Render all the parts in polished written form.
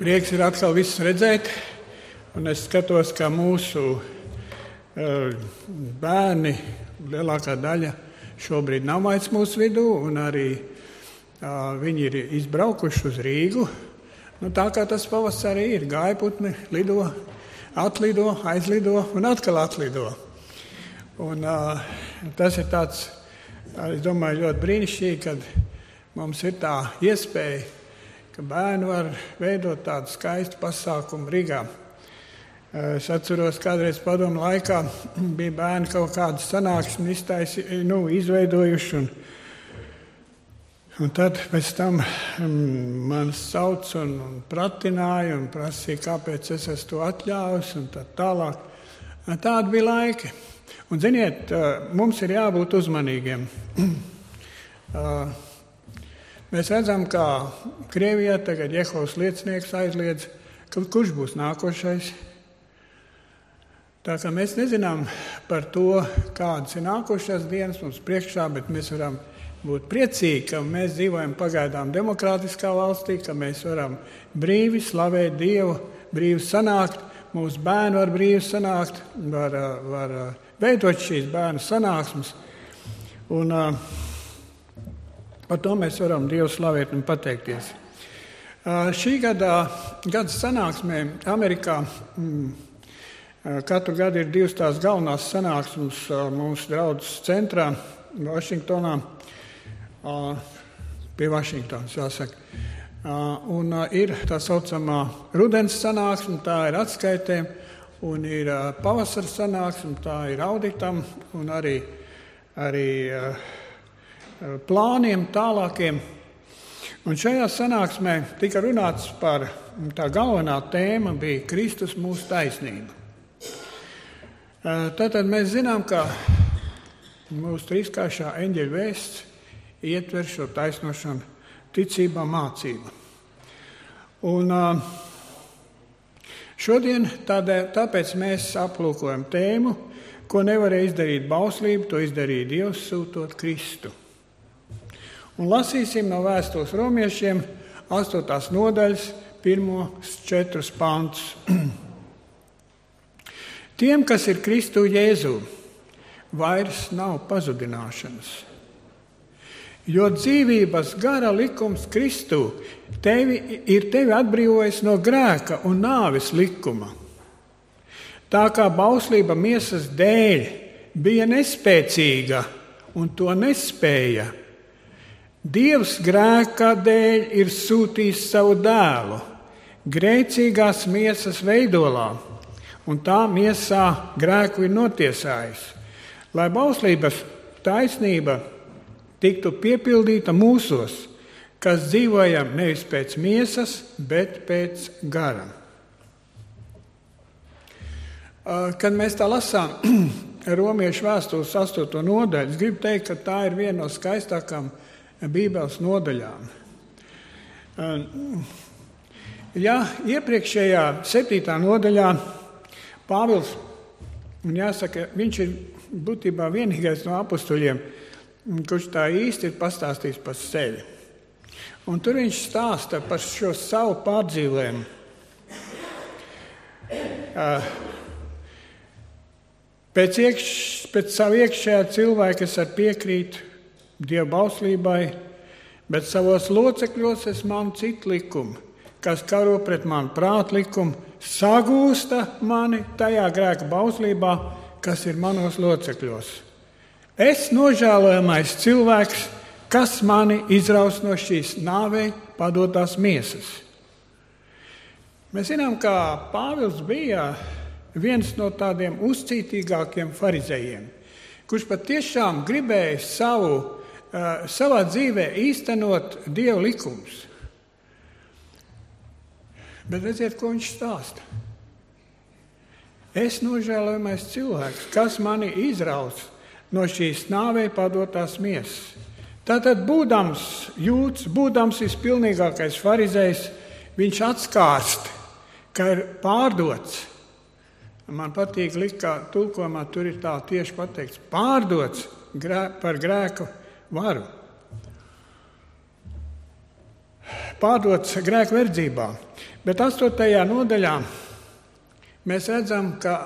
Prieks ir atkal visus redzēt, un es skatos, ka mūsu bērni, lielākā daļa šobrīd nav vairs mūsu vidū, un arī viņi ir izbraukuši uz Rīgu. Tā kā tas pavasarī ir, gājputni lido, atlido, aizlido un atkal atlido. Un tas ir tāds, es domāju, ļoti brīnišķīgi, kad mums ir tā iespēja, ka bērni var veidot tādu skaistu pasākumu Rīgā. Es atceros, kādreiz padomu laikā bija bērni kaut kādu sanāksmi izveidojuši, un tad pēc tam man sauc un pratināja un prasīja, kāpēc es esmu to atļāvis un tā tālāk. Tādi bija laiki. Un, ziniet, mums ir jābūt uzmanīgiem. Mēs redzam, ka Krievijā tagad Jehovas liecinieks aizliedz, kurš būs nākošais. Tā kā mēs nezinām par to, kādas ir nākošās dienas mums priekšā, bet mēs varam būt priecīgi, ka mēs dzīvojam pagaidām demokrātiskā valstī, ka mēs varam brīvi slavēt Dievu, brīvi sanākt, mūsu bērni var brīvi sanākt, var veidot šīs bērnu sanāksmes. Un par to mēs varam Dievu slavēt un pateikties. Šī gada sanāksmē Amerikā katru gadu ir divas tās galvenās sanāksmes mūsu draudzes centrā, Vašingtonā, pie Vašingtonas, jāsaka. Un ir tā saucamā rudens sanāksme, tā ir atskaitē, un ir pavasara sanāksme, tā ir auditam, un arī plāniem tālākiem. Un šajā sanāksmē tika runāts par, tā galvenā tēma bija Kristus mūsu taisnība. Tātad mēs zinām, ka mūsu trīskāršā eņģeļa vēsts ietver šo taisnošanu ticībā mācību. Un šodien tāpēc mēs aplūkojam tēmu, ko nevarēja izdarīt bauslība, to izdarīja Dievs sūtot Kristu. Un lasīsim no vēstules romiešiem 8. nodaļas 1-4 pantus. Tiem, kas ir Kristu Jēzū, vairs nav pazudināšanas. Jo dzīvības gara likums Kristu tevi atbrīvojis no grēka un nāves likuma. Tā kā bauslība miesas dēļ bija nespēcīga un to nespēja, Dievs grēka dēļ ir sūtījis savu dēlu grēcīgās miesas veidolā, un tā miesā grēku ir notiesājis, lai bauslības taisnība tiktu piepildīta mūsos, kas dzīvojam nevis pēc miesas, bet pēc gara. Kad mēs tā lasām Romiešu vēstules 8. nodaļu, es gribu teikt, ka tā ir viena no skaistākām Bībeles nodaļām. Ja iepriekšējā 7. nodaļā Pāvils, un jāsaka, viņš ir būtībā vienīgais no apustuļiem, kurš tā īsti ir pastāstījis par sevi. Un tur viņš stāsta par šo savu pārdzīvējumu. Pēc savu iekšējā cilvēka es ar piekrītu Dieva bauslībai, bet savos locekļos es manu citu likumu, kas karo pret manu prātu likumu, sagūsta mani tajā grēka bauslībā, kas ir manos locekļos. Es nožēlojamais cilvēks, kas mani izraus no šīs nāvei padotās miesas. Mēs zinām, ka Pāvils bija viens no tādiem uzcītīgākiem farizejiem, kurš patiešām gribēja savā dzīvē īstenot Dieva likumus. Bet redziet, ko viņš stāsta. Es nožēlojamais cilvēks, kas mani izraus no šīs nāvei padotās miesas. Tātad būdams jūds, būdams vispilnīgākais farizejs, viņš atskārst, ka ir pārdots. Man patīk likt, kā tulkojumā tur ir tā tieši pateikts, pārdots par grēku varu. pārdots grēku verdzībā. Bet 8. nodaļā mēs redzam, ka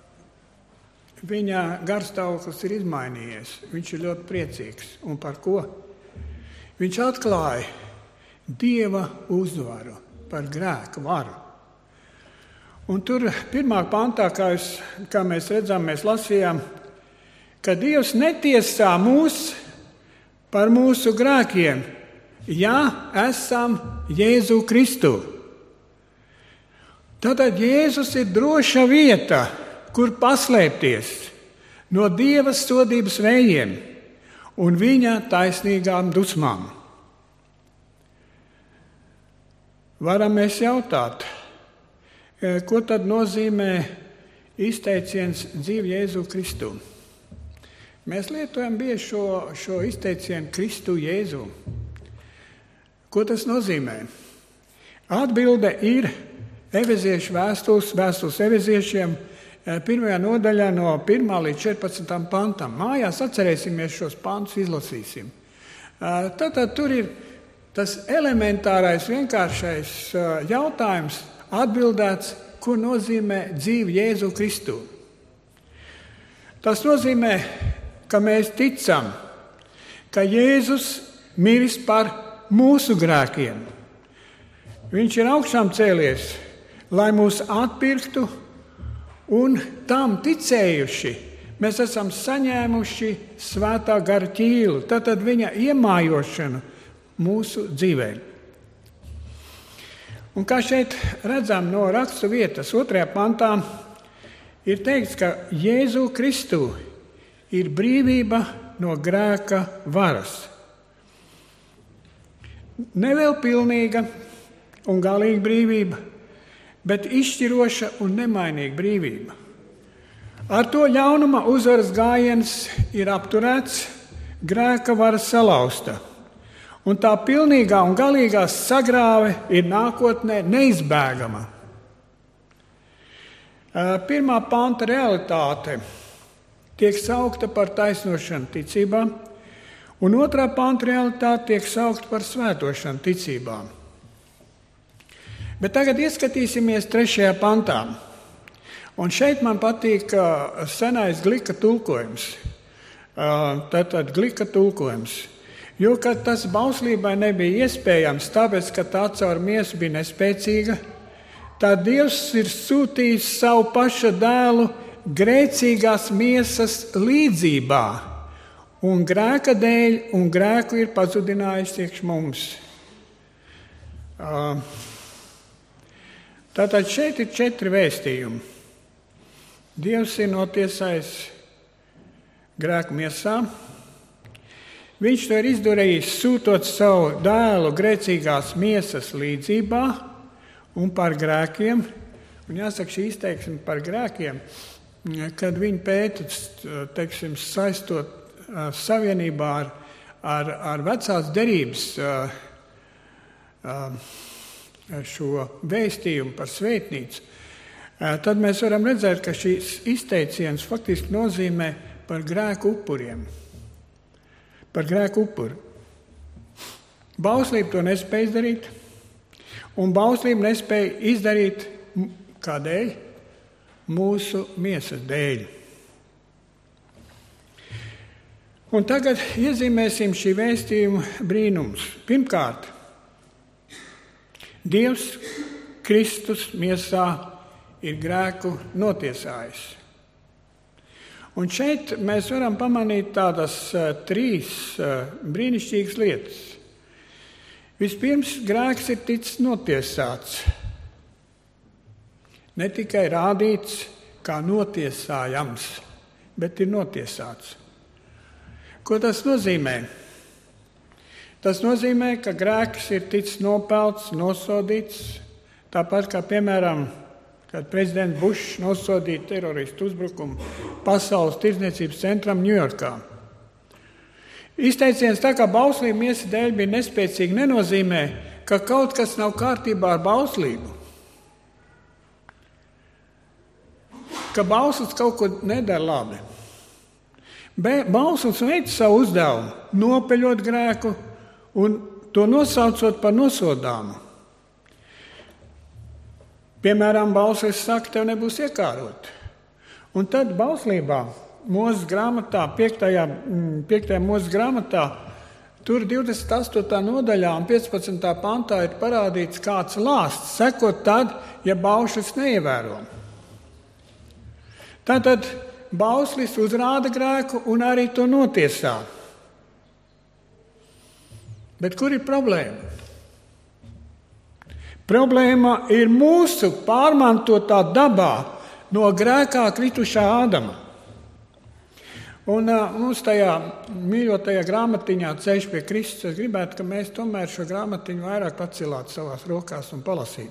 viņa garstāvoklis ir izmainījies. Viņš ir ļoti priecīgs. Un par ko? Viņš atklāja Dieva uzvaru par grēku varu. Un tur 1. pantā, kā mēs redzam, mēs lasījām, ka Dievs netiesā mūs par mūsu grēkiem, ja esam Jēzu Kristu. Tātad Jēzus ir droša vieta, kur paslēpties no Dieva sodības vējiem un viņa taisnīgām dusmām. Varam mēs jautāt, ko tad nozīmē izteiciens dzīve Jēzu Kristu? Mēs lietojam bieži šo izteicienu Kristu Jēzu. Ko tas nozīmē? Atbilde ir Efeziešu vēstules efeziešiem 1. nodaļā no 1. līdz 14. pantam. Mājās atcerēsimies šos pantus, izlasīsim. Tātad tur ir tas elementārais, vienkāršais jautājums atbildēts, ko nozīmē dzīve Jēzu Kristu. Tas nozīmē, ka mēs ticam, ka Jēzus miris par mūsu grēkiem. Viņš ir augšām cēlies, lai mūs atpirktu, un tam ticējuši, mēs esam saņēmuši svētā gara ķīlu, tātad viņa iemājošanu mūsu dzīvē. Un kā šeit redzam no rakstu vietas 2. pantā, ir teikts, ka Jēzu Kristu ir brīvība no grēka varas. Nevēl pilnīga un galīga brīvība, bet izšķiroša un nemainīga brīvība. Ar to ļaunuma uzvaras gājiens ir apturēts, grēka vara salauzta, un tā pilnīgā un galīgā sagrāve ir nākotnē neizbēgama. 1. panta realitāte tiek saukta par taisnošanu ticībā, un 2. panta realitāte tiek saukta par svētošanu ticībā. Bet tagad ieskatīsimies 3. pantā. Un šeit man patīk senais Glika tulkojums. Tātad Glika tulkojums. Jo, kad tas bauslībai nebija iespējams, tāpēc, ka tā caur miesu bija nespēcīga, tad Dievs ir sūtījis savu paša dēlu grēcīgās miesas līdzībā, un grēka dēļ un grēku ir pazudinājis iekš mums. Tātad šeit ir 4 vēstījumi. Dievs ir notiesājis grēku miesā. Viņš to ir izdarījis, sūtot savu dēlu grēcīgās miesas līdzībā un par grēkiem. Un jāsaka, šī izteiksme par grēkiem, kad viņi pēta, teiksim, saistot savienībā ar vecās derības šo vēstījumu par svētnīcu, tad mēs varam redzēt, ka šīs izteiciens faktiski nozīmē par grēku upuriem. Par grēku upuri. Bauslība to nespēja izdarīt, un bauslība nespēja izdarīt kādēļ? Mūsu miesas dēļ. Un tagad iezīmēsim šī vēstījuma brīnums. Pirmkārt, Dievs Kristus miesā ir grēku notiesājis. Un šeit mēs varam pamanīt tādas 3 brīnišķīgas lietas. Vispirms, grēks ir ticis notiesāts. Ne tikai rādīts kā notiesājams, bet ir notiesāts. Ko tas nozīmē? Tas nozīmē, ka grēks ir ticis nopelts, nosodīts, tāpat kā, piemēram, kad prezidents Bušs nosodīja teroristu uzbrukumu Pasaules tirdzniecības centram Ņujorkā. Izteiciens tā kā bauslība miesas dēļ bija nespēcīga, nenozīmē, ka kaut kas nav kārtībā ar bauslību. Ka bauslis kaut ko nedara labi. Bauslis veic savu uzdevumu, nopeļot grēku un to nosaucot par nosodāmu. Piemēram, bauslis saka, tev nebūs iekārot. Un tad bauslībā, Mūzes grāmatā, 5. Mūzes grāmatā, tur 28. nodaļā un 15. pantā ir parādīts kāds lāsts, sekot tad, ja bauslis neievēro. Tātad bauslis uzrāda grēku un arī to notiesā. Bet kur ir problēma? Problēma ir mūsu pārmantotā dabā no grēkā kritušā Ādama. Un mums tajā mīļotajā grāmatiņā Ceļš pie Kristus, es gribētu, ka mēs tomēr šo grāmatiņu vairāk pacelātu savās rokās un palasītu.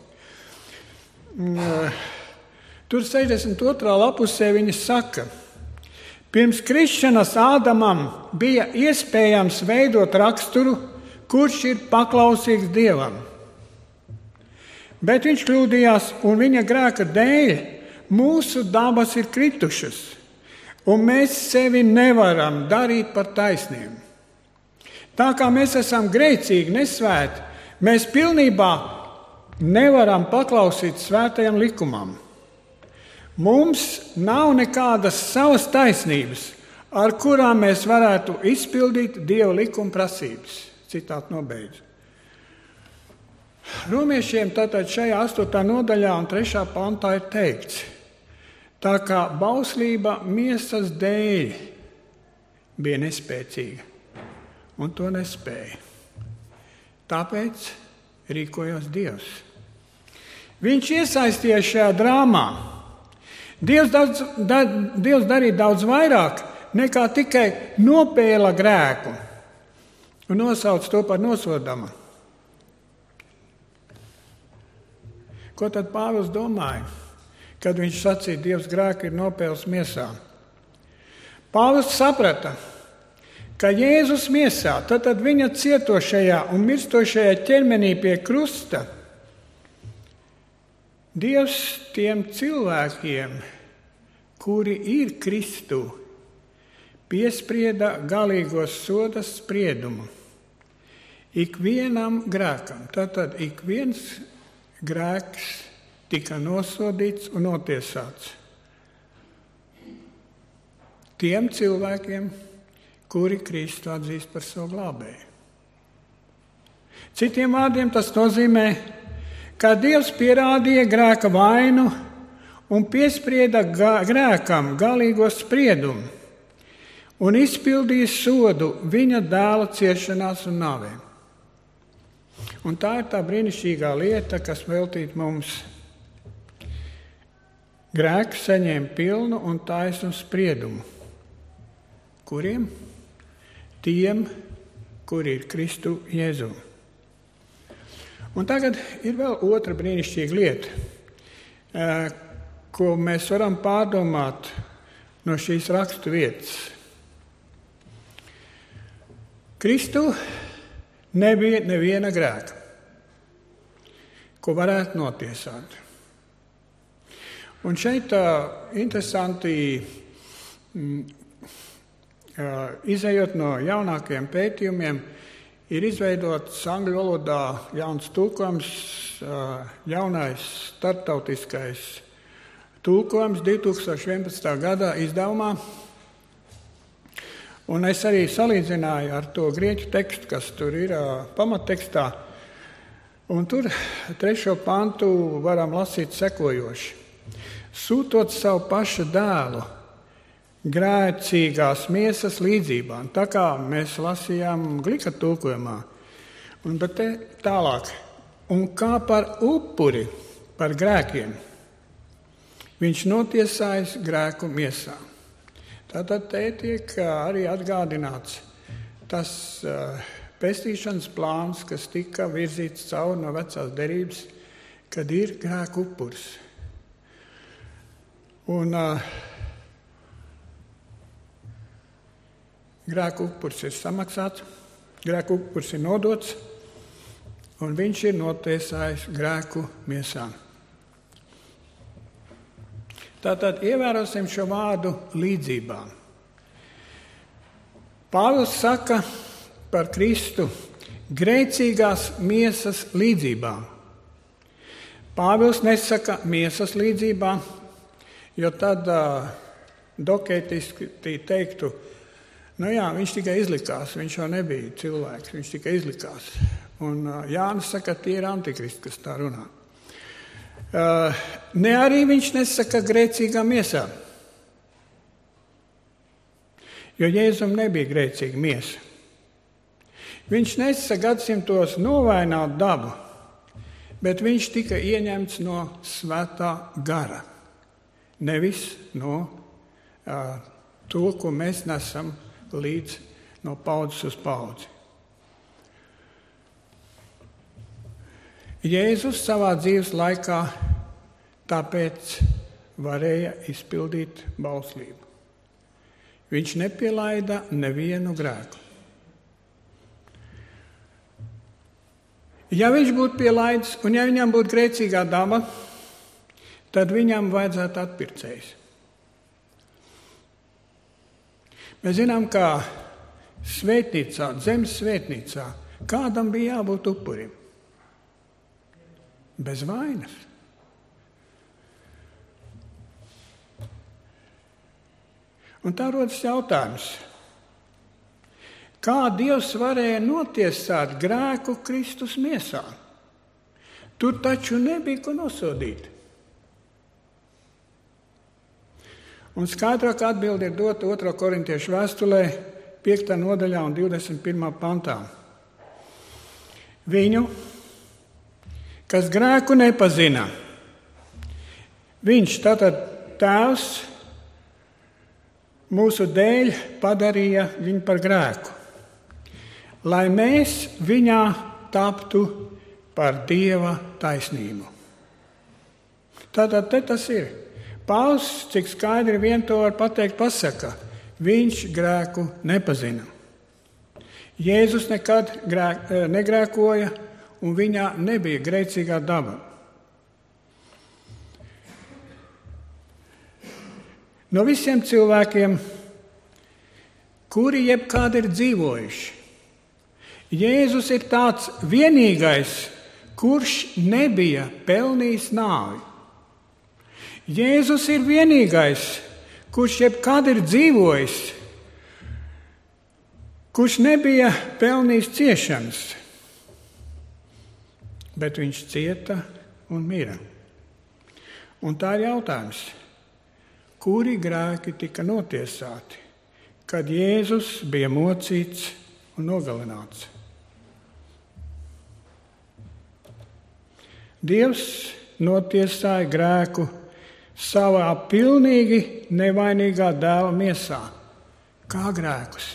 Tur 62. lapusē viņa saka, pirms krišanas Ādamam bija iespējams veidot raksturu, kurš ir paklausīgs Dievam. Bet viņš kļūdījās, un viņa grēka dēļ mūsu dabas ir kritušas. Un mēs sevi nevaram darīt par taisniem. Tā kā mēs esam grēcīgi, nesvēti, mēs pilnībā nevaram paklausīt svētajam likumam. Mums nav nekādas savas taisnības, ar kurām mēs varētu izpildīt Dieva likuma prasības. Citāts nobeidz. Romiešiem tātad šajā 8. nodaļā un 3. pantā ir teikts, tā kā bauslība miesas dēļ bija nespēcīga, un to nespēja. Tāpēc rīkojās Dievs. Viņš iesaistījās šajā drāmā. Dievs darīja daudz vairāk nekā tikai nopēla grēku un nosauc to par nosodāmu. Ko tad Pāvils domāja, kad viņš sacīja, Dievs grēku ir nopēlis miesā? Pāvils saprata, ka Jēzus miesā, tad viņa cietošajā un mirstošajā ķermenī pie krusta, Dievs tiem cilvēkiem, kuri ir Kristu, piesprieda galīgos soda spriedumu. Ikvienam grēkam, tātad ik viens grēks tika nosodīts un notiesāts. Tiem cilvēkiem, kuri Kristu atzīst par savu glābēju. Citiem vārdiem tas nozīmē, ka Dievs pierādīja grēka vainu un piesprieda grēkam galīgo spriedumu un izpildīja sodu viņa dēla ciešanās un nāvē. Un tā ir tā brīnišķīgā lieta, kas veltīta mums. Grēks saņēma pilnu un taisnu spriedumu. Kuriem? Tiem, kuri ir Kristu Jēzu. Un tagad ir vēl otra brīnišķīga lieta, ko mēs varam pārdomāt no šīs rakstu vietas. Kristu nebija neviena grēka, ko varētu notiesāt. Un šeit interesanti, izējot no jaunākajiem pētījumiem, ir izveidots angļu valodā jauns tulkojums, jaunais starptautiskais tulkojums 2011. gada izdevumā. Un es arī salīdzināju ar to grieķu tekstu, kas tur ir pamattekstā. Un tur 3. pantu varam lasīt sekojoši. Sūtot savu paša dēlu grēcīgās miesas līdzībām, tā kā mēs lasījām Glika tulkojumā. Bet te tālāk. Un kā par upuri par grēkiem viņš notiesājas grēku miesā. Tātad te tiek arī atgādināts tas pestīšanas plāns, kas tika virzīts cauri no vecās derības, kad ir grēku upuris. Un grēku upuris ir samaksāts, grēku upuris ir nodots, un viņš ir notiesājis grēku miesā. Tātad ievērosim šo vārdu līdzībām. Pāvils saka par Kristu, grēcīgās miesas līdzībā. Pāvils nesaka miesas līdzībā, jo tad dokētiski teiktu, viņš tikai izlikās, viņš jau nebija cilvēks, viņš tikai izlikās. Un Jānis saka, tie ir antikristi, kas tā runā. Ne arī viņš nesaka grēcīgā miesā, jo Jēzum nebija grēcīga miesa. Viņš nesa gadsimtos novainot dabu, bet viņš tika ieņemts no svētā gara, nevis no to, ko mēs nesam līdz no paudzes uz paudzi. Jēzus savā dzīves laikā tāpēc varēja izpildīt bauslību. Viņš nepielaida nevienu grēku. Ja viņš būtu pielaidis, un ja viņam būtu grēcīgā daba, tad viņam vajadzētu atpircējs. Mēs zinām, ka svētnīcā, zemes svētnīcā, kādam bija jābūt upurim? Bez vainas. Un tā rodas jautājums. Kā Dievs varēja notiesāt grēku Kristus miesā? Tur taču nebija ko nosodīt. Un skaidrāka atbilde ir dota 2. Korintiešu vēstulē, 5. nodaļā un 21. pantā. Viņu, kas grēku nepazina, viņš, tātad Tēvs, mūsu dēļ padarīja viņu par grēku, lai mēs viņā taptu par Dieva taisnību. Tātad te tas ir. Pāvils, cik skaidri vien to var pateikt, pasaka, viņš grēku nepazina. Jēzus nekad negrēkoja, un viņā nebija grēcīgā daba. No visiem cilvēkiem, kuri jebkādi ir dzīvojuši, Jēzus ir tāds vienīgais, kurš nebija pelnījis nāvi. Jēzus ir vienīgais, kurš jebkad ir dzīvojis, kurš nebija pelnījis ciešanas, bet viņš cieta un mira. Un tā ir jautājums, kuri grēki tika notiesāti, kad Jēzus bija mocīts un nogalināts? Dievs notiesāja grēku savā pilnīgi nevainīgā dēla miesā. Kā grēkus?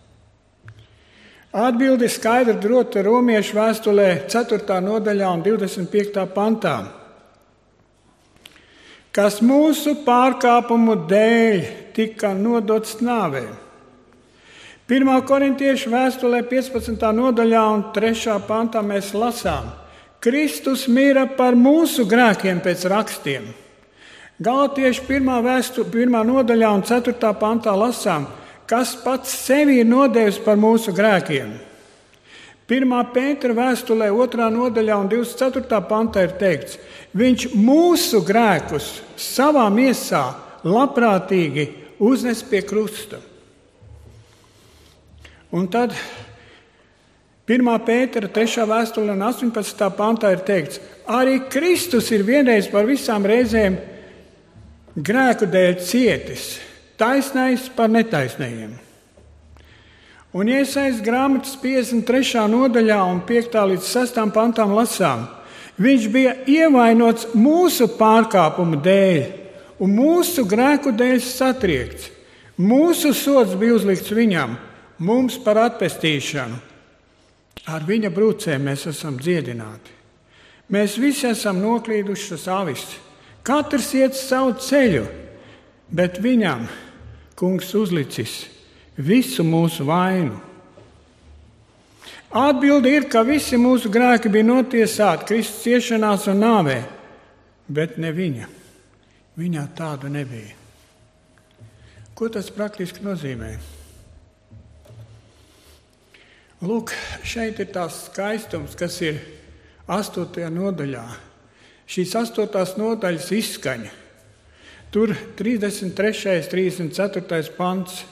Atbildi skaidri dota Romiešu vēstulē 4. nodaļā un 25. pantā. Kas mūsu pārkāpumu dēļ tika nodots nāvē. 1. Korintiešu vēstulē 15. nodaļā un 3. pantā mēs lasām. Kristus mira par mūsu grēkiem pēc rakstiem. Galatiešu 1. nodaļā un 4. pantā lasām, kas pats sevi ir nodevis par mūsu grēkiem. 1. Pētera vēstulē 2. nodaļā un 24. pantā ir teikts, viņš mūsu grēkus savā miesā labprātīgi uznes pie krusta. Un tad 1. Pētera 3. vēstulē un 18. pantā ir teikts, arī Kristus ir vienreiz par visām reizēm grēku dēļ cietis, taisnais par netaisnējiem. Un Iesaijas grāmatas 53. nodaļā un 5. līdz 6. pantām lasām, viņš bija ievainots mūsu pārkāpumu dēļ un mūsu grēku dēļ satriekts. Mūsu sods bija uzlikts viņam, mums par atpestīšanu. Ar viņa brūcēm mēs esam dziedināti. Mēs visi esam noklīdušas avis. Katrs iet savu ceļu, bet viņam Kungs uzlicis visu mūsu vainu. Atbilde ir, ka visi mūsu grēki bija notiesāti Kristus ciešanās un nāvē, bet ne viņa. Viņā tādu nebija. Ko tas praktiski nozīmē? Lūk, šeit ir tās skaistums, kas ir 8. nodaļā. Šīs 8. nodaļas izskaņa. Tur 33. 34. pants.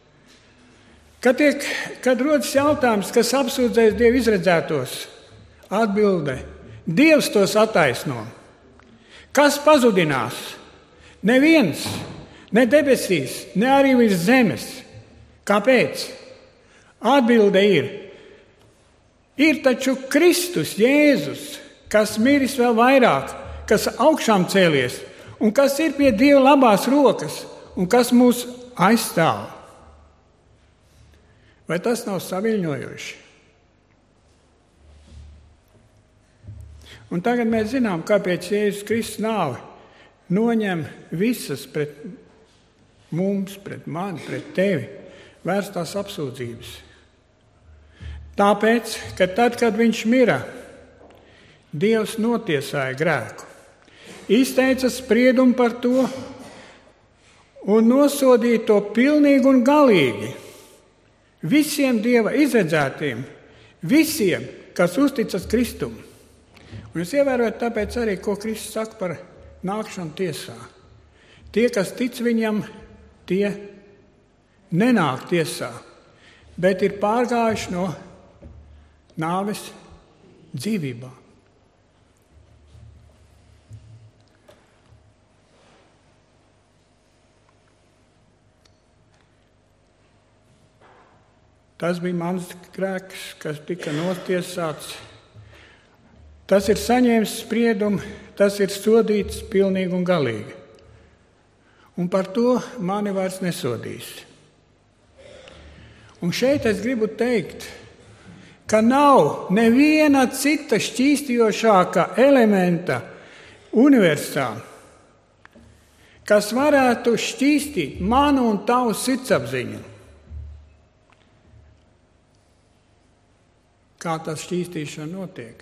Kad rodas jautājums, kas apsūdzēs Dievu izredzētos, atbilde: Dievs tos attaisno. Kas pazudinās? Neviens, ne debesīs, ne arī virs zemes. Kāpēc? Atbilde ir taču Kristus, Jēzus, kas miris vēl vairāk, kas augšām cēlies un kas ir pie Dieva labās rokas un kas mūs aizstāv. Vai tas nav saviļņojoši? Un tagad mēs zinām, kāpēc Jēzus Kristus nāve noņem visas pret mums, pret mani, pret tevi vērstās apsūdzības. Tāpēc, ka tad, kad viņš mira, Dievs notiesāja grēku, izteica spriedumu par to un nosodīja to pilnīgi un galīgi visiem Dieva izredzētiem, visiem, kas uzticas Kristum. Un jūs ievērojat tāpēc arī, ko Kristus saka par nākšanu tiesā. Tie, kas tic viņam, tie nenāk tiesā, bet ir pārgājuši no nāves dzīvībā. Tas bija mans grēks, kas tika notiesāts. Tas ir saņēmis spriedumu, tas ir sodīts pilnīgi un galīgi. Un par to mani vairs nesodīs. Un šeit es gribu teikt, ka nav neviena cita šķīstījošāka elementa universā, kas varētu šķīstīt manu un tavu sirdsapziņu. Kā tas šķīstīšana notiek?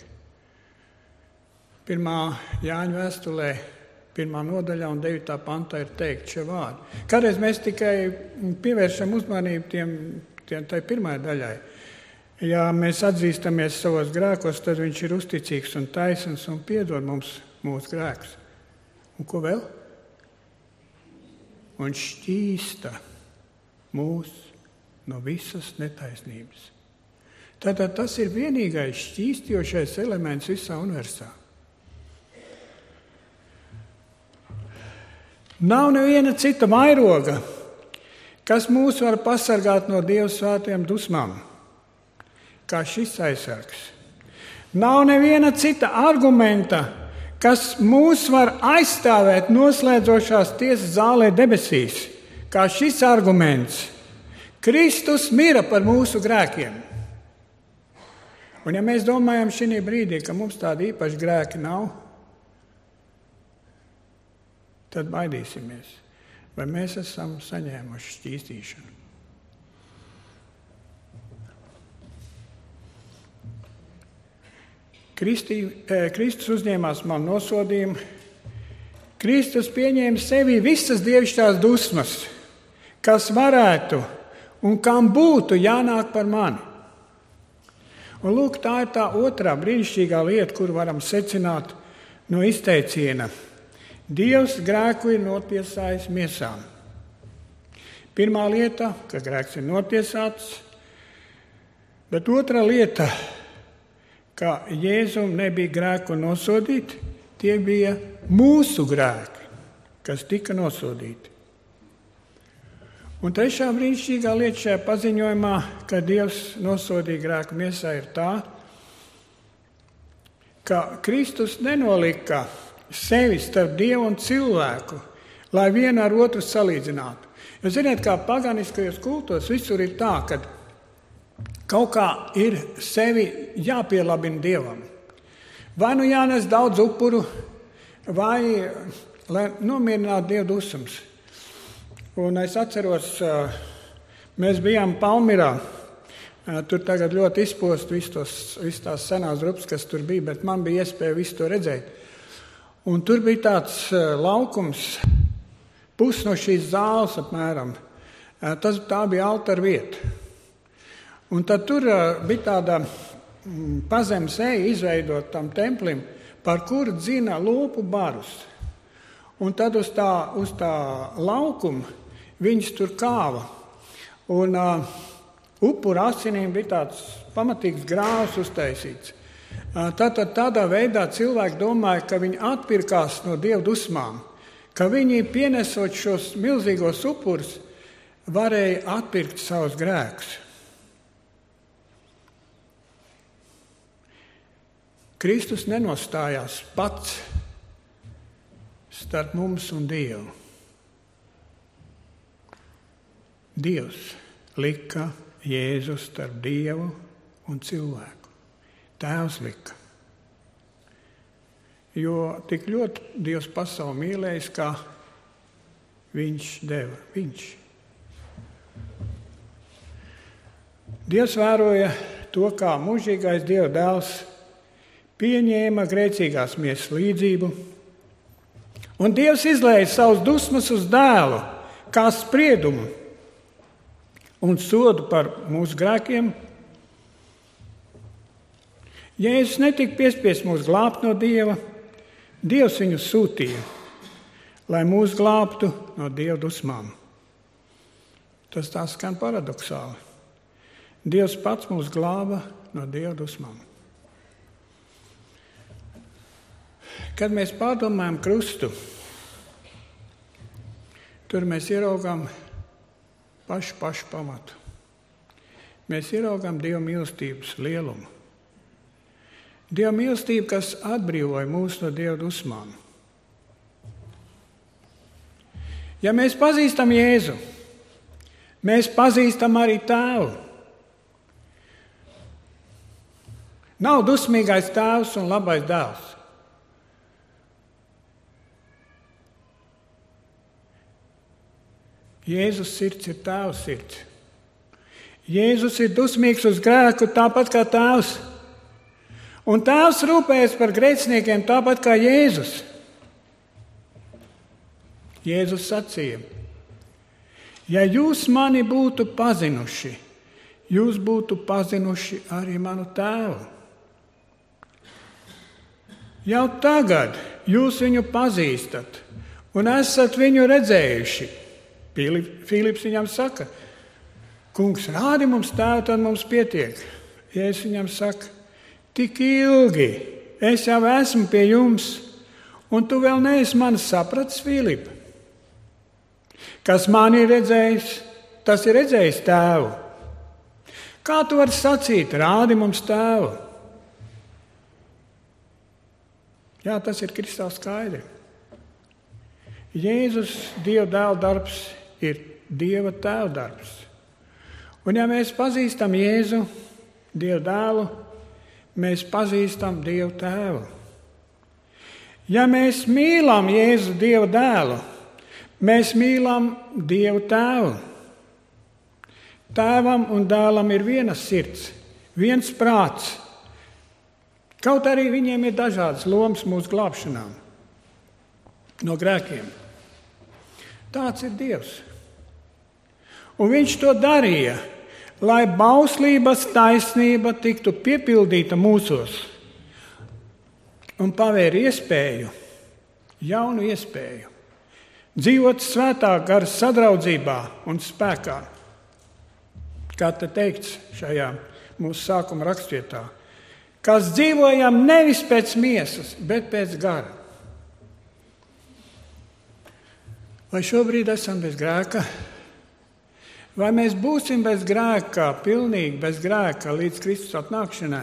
1. Jāņa vēstulē, 1. nodaļā un 9. pantā ir teikt šie vārdi. Kādreiz mēs tikai pievēršam uzmanību tai pirmajai daļai. Ja mēs atzīstamies savos grēkos, tad viņš ir uzticīgs un taisns un piedod mums mūsu grēkus. Un ko vēl? Un šķīsta mūs no visas netaisnības. Tātad tas ir vienīgais šķīstošais elements visā universā. Nav neviena cita vairoga, kas mūs var pasargāt no Dieva svētajām dusmām, kā šis aizsargs. Nav neviena cita argumenta, kas mūs var aizstāvēt noslēdzošās tiesas zālē debesīs, kā šis arguments. Kristus mira par mūsu grēkiem. Un ja mēs domājam šī brīdī, ka mums tādi īpaši grēki nav, tad baidīsimies, vai mēs esam saņēmuši šķīstīšanu. Kristus uzņēmās man nosodījumu. Kristus pieņēma sevī visas dievišķās dusmas, kas varētu un kam būtu jānāk par mani. Un lūk, tā ir tā otrā brīnišķīgā lieta, kuru varam secināt no izteiciena. Dievs grēku ir notiesājis miesām. Pirmā lieta, ka grēks ir notiesāts, bet otra lieta, ka Jēzum nebija grēku nosodīti, tie bija mūsu grēki, kas tika nosodīti. Un trešā brīnišķīgā lieta šajā paziņojumā, ka Dievs nosodīja grēku miesā, ir tā, ka Kristus nenolika sevi starp Dievu un cilvēku, lai vienu ar otru salīdzinātu. Jūs zināt, kā paganiskajos kultos visur ir tā, ka kaut kā ir sevi jāpielabina Dievam. Vai nu jānes daudz upuru, vai lai nomierinātu Dievu dusmas. Un es atceros, mēs bijām Palmirā. Tur tagad ļoti izpost visas tās senās grupas, kas tur bija, bet man bija iespēja visu to redzēt. Un tur bija tāds laukums, pusi no šīs zāles apmēram. Tā bija altāra vieta. Un tad tur bija tāda pazemes eja izveidot tam templim, par kuru dzina lopu barus. Un tad uz tā laukuma viņus tur kāva. Un upura asinīm bija tāds pamatīgs grāvs uztaisīts. Tātad tādā veidā cilvēki domāja, ka viņi atpirkās no Dieva dusmām, ka viņi pienesot šos milzīgos upurus varēja atpirkt savus grēkus. Kristus nenostājās pats starp mums un Dievu. Dievs lika Jēzu starp Dievu un cilvēku. Tēvs lika. Jo tik ļoti Dievs pasauli mīlējis, kā viņš deva. Dievs vēroja to, kā mūžīgais Dieva dēls pieņēma grēcīgās miesas līdzību, un Dievs izlēja savus dusmas uz dēlu, kā spriedumu un sodu par mūsu grēkiem. Jēzus netika piespiests mūs glābt no Dieva, Dievs viņu sūtīja, lai mūs glābtu no Dieva dusmām. Tas tā skan paradoksāli. Dievs pats mūs glāba no Dieva dusmām. Kad mēs pārdomājam krustu, tur mēs ieraugām pašu pamatu. Mēs ieraugām Dieva mīlestības lielumu. Dieva mīlestība, kas atbrīvoja mūs no Dieva dusmām. Ja mēs pazīstam Jēzu, mēs pazīstam arī Tēvu. Nav dusmīgais tēvs un labais dēls. Jēzus sirds ir Tēva sirds. Jēzus ir dusmīgs uz grēku tāpat kā Tēvs. Un Tēvs rūpējas par grēciniekiem tāpat kā Jēzus. Jēzus sacīja: ja jūs mani būtu pazinuši, jūs būtu pazinuši arī manu Tēvu. Jau tagad jūs viņu pazīstat un esat viņu redzējuši. Filips viņam saka: kungs, rādi mums Tēvu, tad mums pietiek. Jēzus viņam saka: tik ilgi es jau esmu pie jums, un tu vēl neesi mani sapratis, Filip. Kas mani ir redzējis, tas ir redzējis Tēvu. Kā tu vari sacīt, rādi mums Tēvu? Jā, tas ir kristāli skaidri. Jēzus Dieva dēla darbs ir Dieva Tēva darbs. Un ja mēs pazīstam Jēzu, Dieva dēlu, mēs pazīstam Dievu Tēvu. Ja mēs mīlam Jēzu Dieva dēlu, mēs mīlam Dievu Tēvu. Tēvam un dēlam ir viena sirds, viens prāts. Kaut arī viņiem ir dažādas lomas mūsu glābšanām no grēkiem. Tāds ir Dievs. Un viņš to darīja, lai bauslības taisnība tiktu piepildīta mūsos un pavēra iespēju, jaunu iespēju, dzīvot svētā gara sadraudzībā un spēkā. Kā te teikts šajā mūsu sākuma rakstvietā, kas dzīvojam nevis pēc miesas, bet pēc gara. Vai šobrīd esam bez grēka? Vai mēs būsim bez grēka, pilnīgi bez grēka līdz Kristus atnākšanai?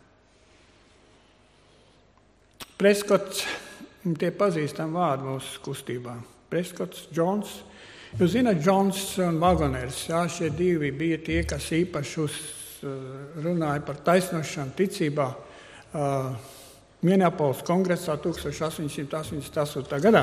Preskots, tie pazīstami vārdi mūsu kustībā. Preskots, Džons. Jūs zināt, Džons un Wagoners, šie divi bija tie, kas īpaši runāja par taisnošanu ticībā Minneapolis kongresā 1888. gadā.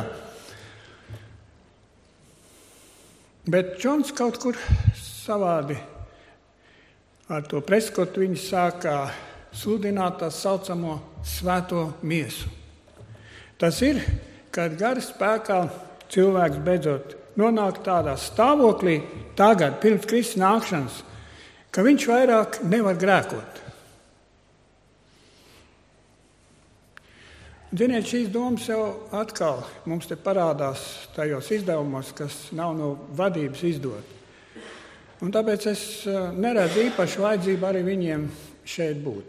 Bet Džons kaut kur savādi ar to Preskotu viņi sākā sludināt tā saucamo svēto miesu. Tas ir, kad gara spēkā cilvēks beidzot nonāk tādā stāvoklī tagad, pirms Kristus nākšanas, ka viņš vairāk nevar grēkot. Ziniet, šīs domas jau atkal mums te parādās tajos izdevumos, kas nav no vadības izdot. Un tāpēc es neredzu īpašu vajadzību arī viņiem šeit būt.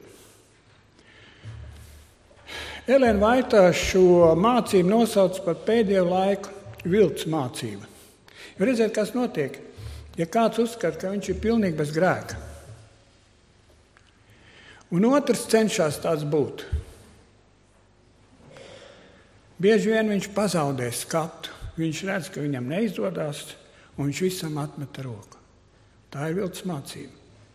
Elēna Vaita šo mācību nosauc par pēdējo laiku viltus mācību. Redziet, kas notiek, ja kāds uzskata, ka viņš ir pilnīgi bez grēka. Un otrs cenšas tāds būt. Bieži vien viņš pazaudē skatu. Viņš redz, ka viņam neizdodas, un viņš visam atmeta roku. Tā ir viltus mācība.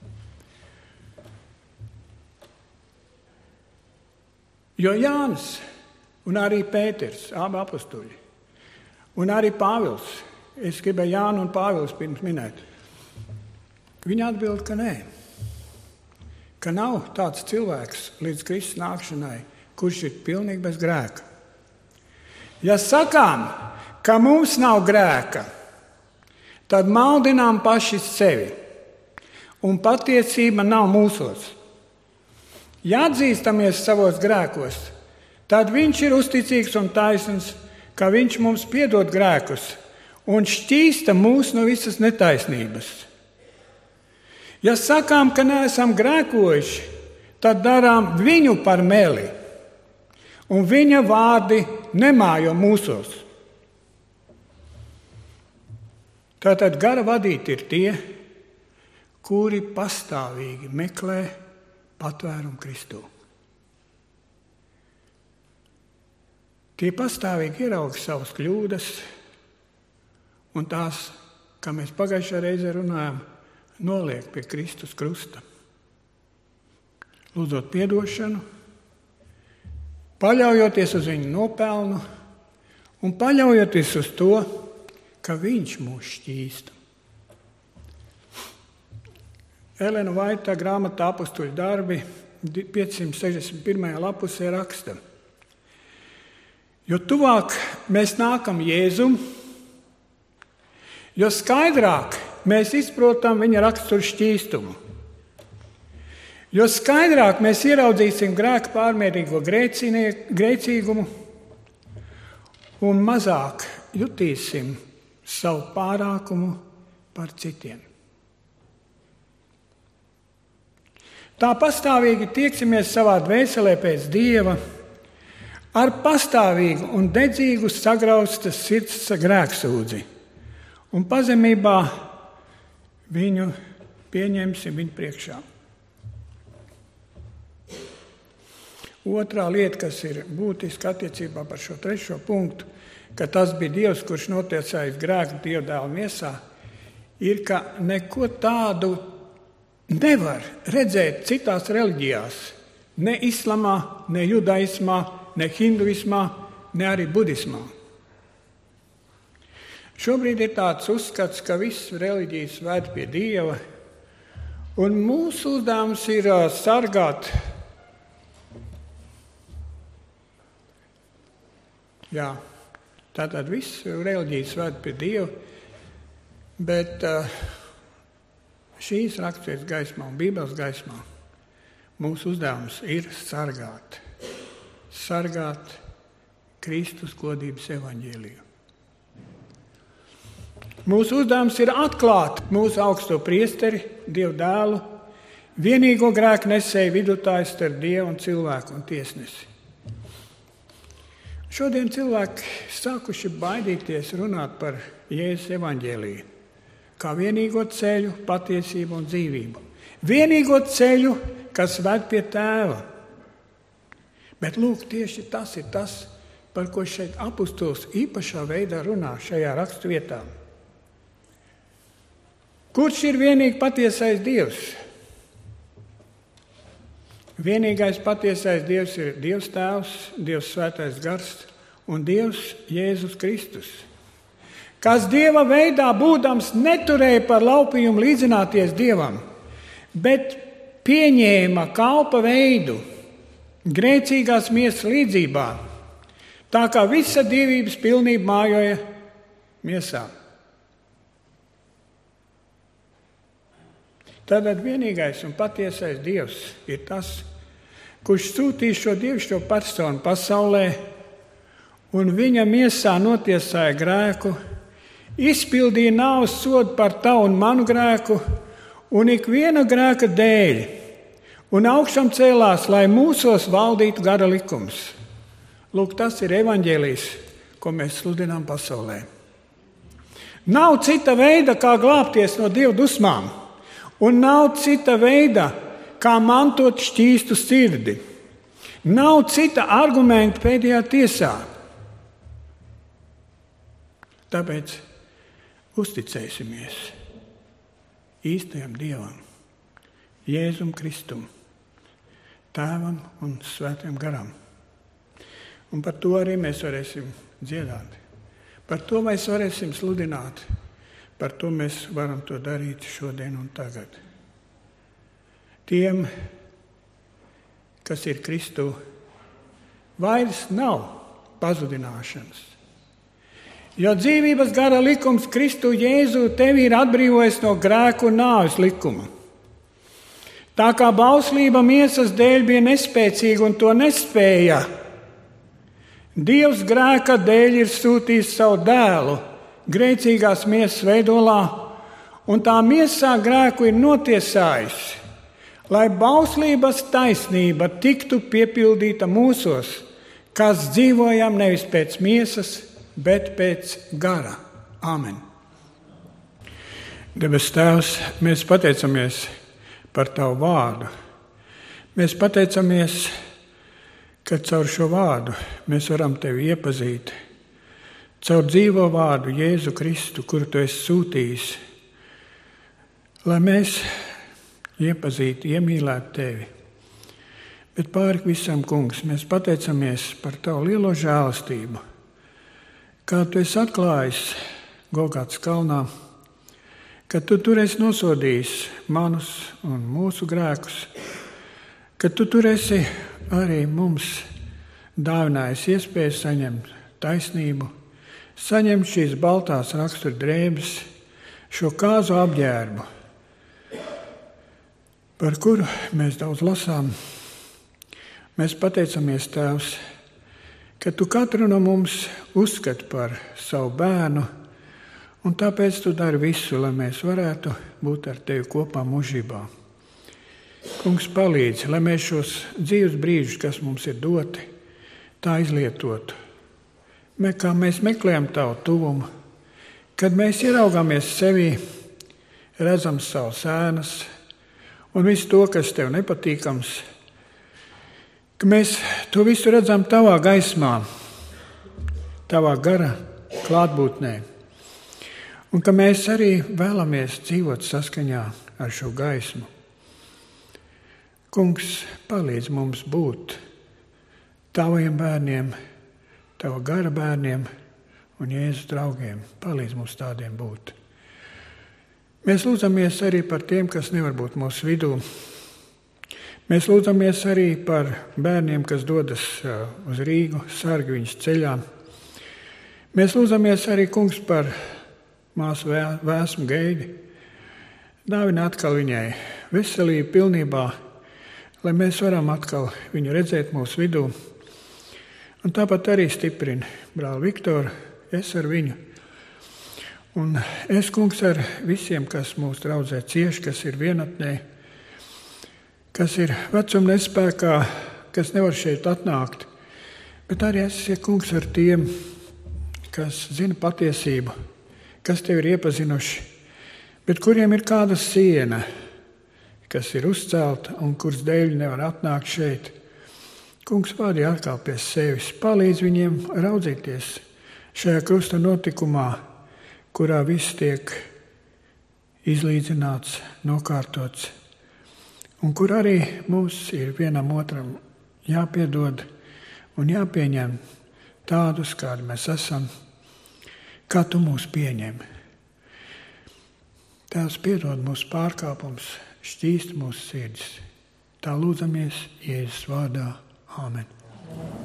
Jo Jānis un arī Pēters, abi apostuļi, un arī Pāvils, es gribēju Jānu un Pāvils pirms minēt, viņi atbild, ka nē, ka nav tāds cilvēks līdz Kristus nākšanai, kurš ir pilnīgi bez grēka. Ja sakām, ka mums nav grēka, tad maldinām paši sevi, un patiesība nav mūsos. Ja atzīstamies savos grēkos, tad viņš ir uzticīgs un taisns, ka viņš mums piedod grēkus un šķīsta mūs no visas netaisnības. Ja sakām, ka neesam grēkojuši, tad darām viņu par meli, un viņa vārdi nemājo mūsos. Tātad gara vadīti ir tie, kuri pastāvīgi meklē patvērumu Kristū. Tie pastāvīgi ierauga savas kļūdas un tās, kā mēs pagājušajā reizē runājām, noliek pie Kristus krusta. Lūdzot piedošanu, paļaujoties uz viņu nopelnu un paļaujoties uz to, ka viņš mūs šķīsta. Elēna Vaita grāmatā Apostuļu darbi 561. lapusē raksta: jo tuvāk mēs nākam Jēzum, jo skaidrāk mēs izprotam viņa raksturu šķīstumu, jo skaidrāk mēs ieraudzīsim grēka pārmērīgo grēcīgumu un mazāk jutīsim savu pārākumu par citiem. Tā pastāvīgi tieksimies savā dvēselē pēc Dieva, ar pastāvīgu un dedzīgu sagraustas sirds grēksūdzi, un pazemībā viņu pieņemsim viņu priekšā. Otrā lieta, kas ir būtiska attiecībā par šo trešo punktu, ka tas bija Dievs, kurš notiesājis grēku Dieva dēla miesā, ir, ka neko tādu nevar redzēt citās reliģijās, ne islamā, ne judaismā, ne hinduismā, ne arī budismā. Šobrīd ir tāds uzskats, ka visas reliģijas ved pie Dieva, un mūsu uzdevums ir sargāt. Jā, tātad visas reliģijas ved pie Dieva, bet šīs raksturības gaismā un Bībeles gaismā mūsu uzdevums ir sargāt Kristus godības evaņģēliju. Mūsu uzdevums ir atklāt mūsu augsto priesteri, Dieva dēlu, vienīgo grēku nesēju vidutāju starp Dievu un cilvēku un tiesnesi. Šodien cilvēki sākuši baidīties runāt par Jēzus evaņģēliju kā vienīgo ceļu, patiesību un dzīvību. Vienīgo ceļu, kas ved pie Tēva. Bet lūk, tieši tas ir tas, par ko šeit apustulis īpašā veidā runā šajā raksturvietā. Kurš ir vienīgi patiesais Dievs? Vienīgais patiesais Dievs ir Dievs Tēvs, Dievs Svētais Gars un Dievs Jēzus Kristus, kas Dieva veidā būdams neturēja par laupījumu līdzināties Dievam, bet pieņēma kalpa veidu grēcīgās miesas līdzībā, tā kā visa dievības pilnība mājoja miesā. Tātad vienīgais un patiesais Dievs ir tas, kurš sūtīja šo dievišķo personu pasaulē un viņa miesā notiesāja grēku, izpildīja nāves sodu par tavu un manu grēku un ikviena grēka dēļ, un augšām cēlās, lai mūsos valdītu gara likums. Lūk, tas ir evaņģēlijs, ko mēs sludinām pasaulē. Nav cita veida, kā glābties no Dieva dusmām, un nav cita veida, kā mantot šķīstu sirdi. Nav cita argumenta pēdējā tiesā. Tāpēc uzticēsimies īstajam Dievam, Jēzum Kristum, Tēvam un Svētajam Garam. Un par to arī mēs varēsim dziedāt. Par to mēs varēsim sludināt. Par to mēs varam to darīt šodien un tagad. Tiem, kas ir Kristū, vairs nav pazudināšanas. Jo dzīvības gara likums Kristu Jēzu tevi ir atbrīvojis no grēku un nāves likuma. Tā kā bauslība miesas dēļ bija nespēcīga un to nespēja, Dievs grēka dēļ ir sūtījis savu dēlu grēcīgās miesas veidolā, un tā miesā grēku ir notiesājis, lai bauslības taisnība tiktu piepildīta mūsos, kas dzīvojam nevis pēc miesas, bet pēc gara. Āmen. Debes Tēvs, mēs pateicamies par Tavu vārdu. Mēs pateicamies, ka caur šo vārdu mēs varam Tevi iepazīt. Caur dzīvo vārdu Jēzu Kristu, kuru Tu esi sūtījis, lai mēs iepazītu, iemīlētu Tevi. Bet pāri visam, Kungs, mēs pateicamies par Tavu lielo žēlastību, kā Tu esi atklājis Golgātas kalnā, ka Tu tur esi nosodījis manus un mūsu grēkus, ka Tu tur esi arī mums dāvinājis iespēju saņemt taisnību, saņemt šīs baltās rakstura drēbes, šo kāzu apģērbu, par kuru mēs daudz lasām. Mēs pateicamies, Tēvs, ka Tu katru no mums uzskati par savu bērnu, un tāpēc Tu dari visu, lai mēs varētu būt ar Tevi kopā mūžībā. Kungs, palīdzi, lai mēs šos dzīves brīžus, kas mums ir doti, tā izlietotu. Kā mēs meklējam Tavu tuvumu, kad mēs ieraugāmies sevī, redzam savas ēnas un visu to, kas Tev nepatīkams, ka mēs to visu redzam Tavā gaismā, Tavā gara klātbūtnē, un ka mēs arī vēlamies dzīvot saskaņā ar šo gaismu. Kungs, palīdz mums būt Taviem bērniem, Tava gara bērniem un Jēzus draugiem. Palīdz mums tādiem būt. Mēs lūdzamies arī par tiem, kas nevar būt mūsu vidū. Mēs lūdzamies arī par bērniem, kas dodas uz Rīgu, sargi viņus ceļā. Mēs lūdzamies arī, Kungs, par māsu Vēsmu Geidi. Dāvina atkal viņai veselību pilnībā, lai mēs varam atkal viņu redzēt mūsu vidū. Un tāpat arī stiprina brāli Viktoru, es ar viņu. Un es, Kungs, ar visiem, kas mūsu draudzē cieši, kas ir vienatnē, kas ir vecuma nespēkā, kas nevar šeit atnākt. Bet arī es, Kungs, ar tiem, kas zina patiesību, kas Tevi ir iepazinuši, bet kuriem ir kāda siena, kas ir uzcelta un kuras dēļ nevar atnākt šeit. Kungs, vādi atkal pie sevis, palīdz viņiem raudzīties šajā krusta notikumā, kurā viss tiek izlīdzināts, nokārtots, un kur arī mums ir vienam otram jāpiedod un jāpieņem tādus, kādi mēs esam, kā Tu mūs pieņem. Tēvs, piedod mūsu pārkāpumus, šķīst mūsu sirdis. Tā lūdzamies Jēzus vārdā. Āmen.